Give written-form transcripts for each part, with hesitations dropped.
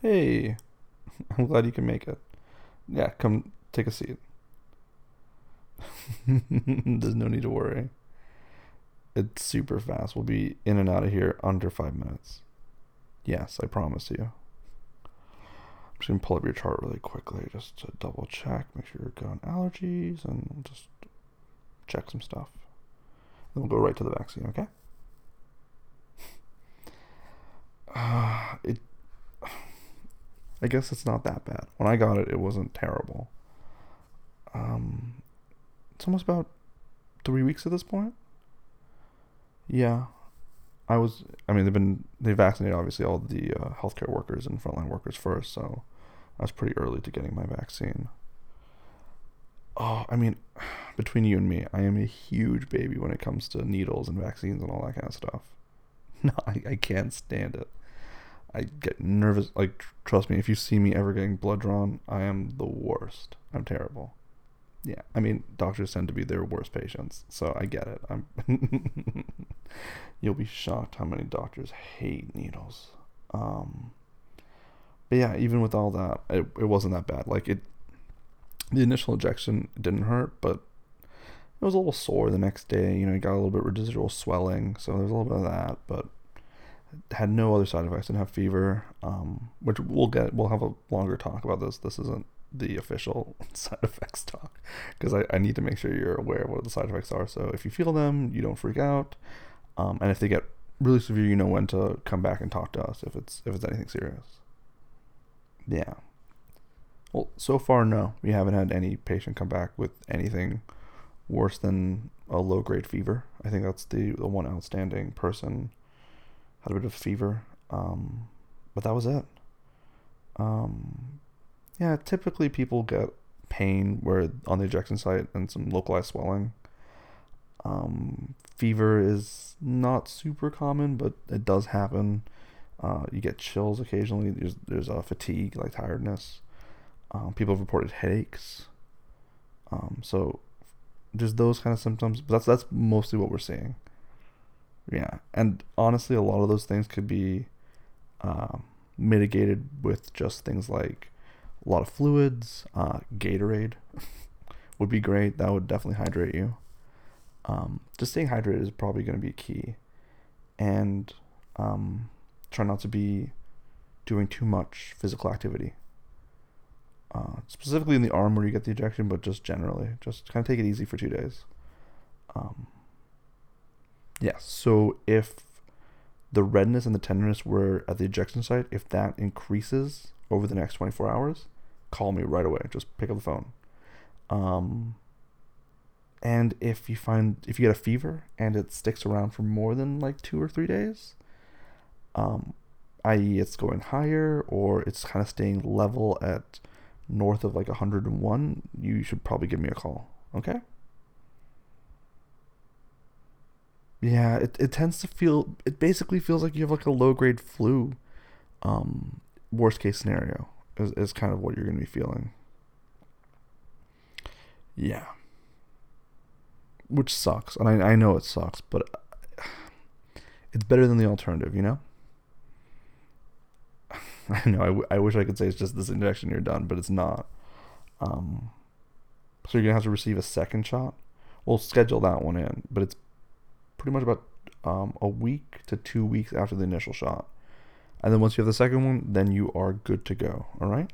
Hey, I'm glad you can make it. Yeah, come take a seat. There's no need to worry. It's super fast. We'll be in and out of here under 5 minutes. Yes, I promise you. I'm just gonna pull up your chart really quickly just to double check, make sure you're good on allergies, and we'll just check some stuff. Then we'll go right to the vaccine, okay? It. I guess it's not that bad. When I got it, it wasn't terrible. Um, it's almost about 3 weeks at this point. Yeah, I mean, they vaccinated obviously all the healthcare workers and frontline workers first, so I was pretty early to getting my vaccine. Oh, I mean, between you and me, I am a huge baby when it comes to needles and vaccines and all that kind of stuff. No, I can't stand it. I get nervous. Like, trust me, if you see me ever getting blood drawn, I am the worst. I'm terrible. Yeah, I mean, doctors tend to be their worst patients, so I get it. You'll be shocked how many doctors hate needles. Um, but yeah, even with all that, it wasn't that bad. The initial injection didn't hurt, but it was a little sore the next day. You got a little bit of residual swelling, so there's a little bit of that, but had no other side effects. Didn't have fever, which we'll get. We'll have a longer talk about this. This isn't the official side effects talk because I need to make sure you're aware of what the side effects are. So if you feel them, you don't freak out. And if they get really severe, you know when to come back and talk to us if it's anything serious. Yeah. Well, so far, no. We haven't had any patient come back with anything worse than a low grade fever. I think that's the one outstanding person had a bit of fever. But that was it. Um, yeah, typically people get pain where on the injection site and some localized swelling. Fever is not super common, but it does happen. You get chills occasionally. There's fatigue, like tiredness. People have reported headaches. So there's those kind of symptoms, but that's mostly what we're seeing. Yeah, and honestly, a lot of those things could be mitigated with just things like a lot of fluids. Gatorade would be great. That would definitely hydrate you. Just staying hydrated is probably going to be key, and try not to be doing too much physical activity. Specifically in the arm where you get the injection, but just generally, just kind of take it easy for 2 days. Um, yeah. So if the redness and the tenderness were at the injection site, if that increases over the next 24 hours, call me right away. Just pick up the phone. Um, and if you get a fever and it sticks around for more than like 2 or 3 days, um, i.e., it's going higher or it's kind of staying level at north of like 101, you should probably give me a call. Okay? Yeah, it tends to feel, it basically feels like you have like a low grade flu. Um, Worst case scenario is kind of what you're going to be feeling. Yeah, which sucks. And I know it sucks, but it's better than the alternative, you know? I know, I wish I could say it's just this injection, you're done, but it's not. Um, so you're going to have to receive a second shot. We'll schedule that one in, but it's pretty much about a week to 2 weeks after the initial shot. And then once you have the second one, then you are good to go. All right?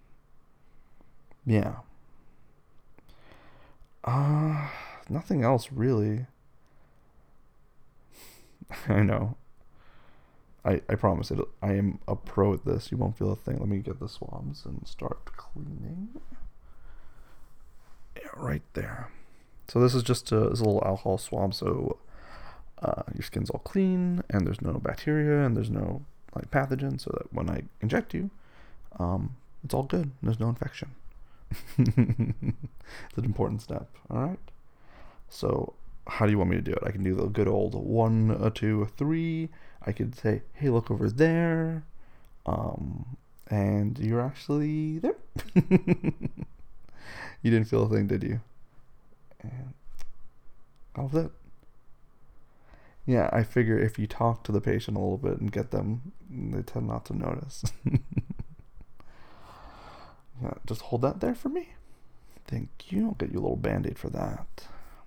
Yeah. Uh, Nothing else really. I know. I promise it. I am a pro at this. You won't feel a thing. Let me get the swabs and start cleaning. Yeah, right there. So this is a little alcohol swab. So your skin's all clean and there's no bacteria and there's no like pathogen. So that when I inject you, it's all good. There's no infection. It's an important step. All right. So how do you want me to do it? I can do the good old one, a two, a three. I could say, hey, look over there. And you're actually there. You didn't feel a thing, did you? And all of that. Yeah, I figure if you talk to the patient a little bit and get them, they tend not to notice. just hold that there for me. Thank you. I'll get you a little band-aid for that.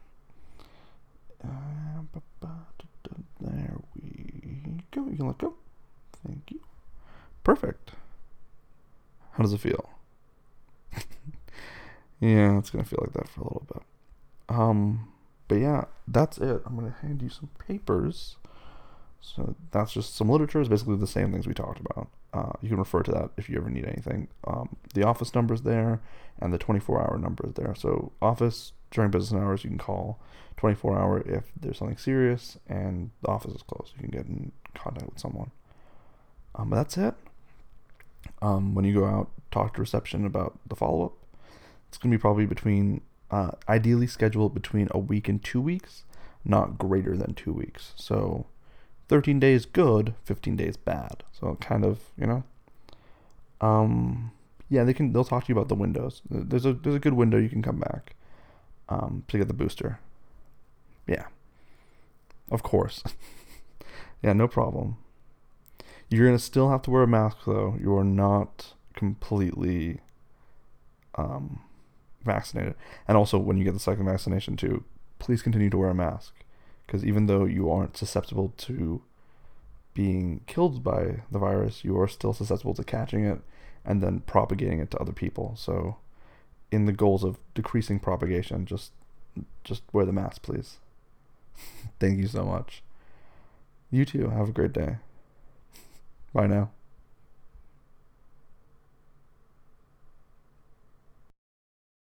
There we go. You can let go. Thank you. Perfect. How does it feel? Yeah, it's gonna feel like that for a little bit. But yeah, that's it. I'm gonna hand you some papers. So that's just some literature. Is basically the same things we talked about. You can refer to that if you ever need anything. The office number's there, and the 24-hour number is there. So office during business hours, you can call. 24-hour if there's something serious, and the office is closed. You can get in contact with someone. But that's it. When you go out, talk to reception about the follow-up. It's gonna be probably between, ideally scheduled between a week and 2 weeks, not greater than 2 weeks. So 13 days good, 15 days bad. So kind of, yeah, they'll talk to you about the windows. There's a good window you can come back, to get the booster. Yeah, of course. Yeah, no problem. You're gonna still have to wear a mask though. You are not completely, vaccinated. And also, when you get the second vaccination too, please continue to wear a mask. Because even though you aren't susceptible to being killed by the virus, you are still susceptible to catching it and then propagating it to other people. So, in the goals of decreasing propagation, just wear the mask, please. Thank you so much. You too. Have a great day. Bye now.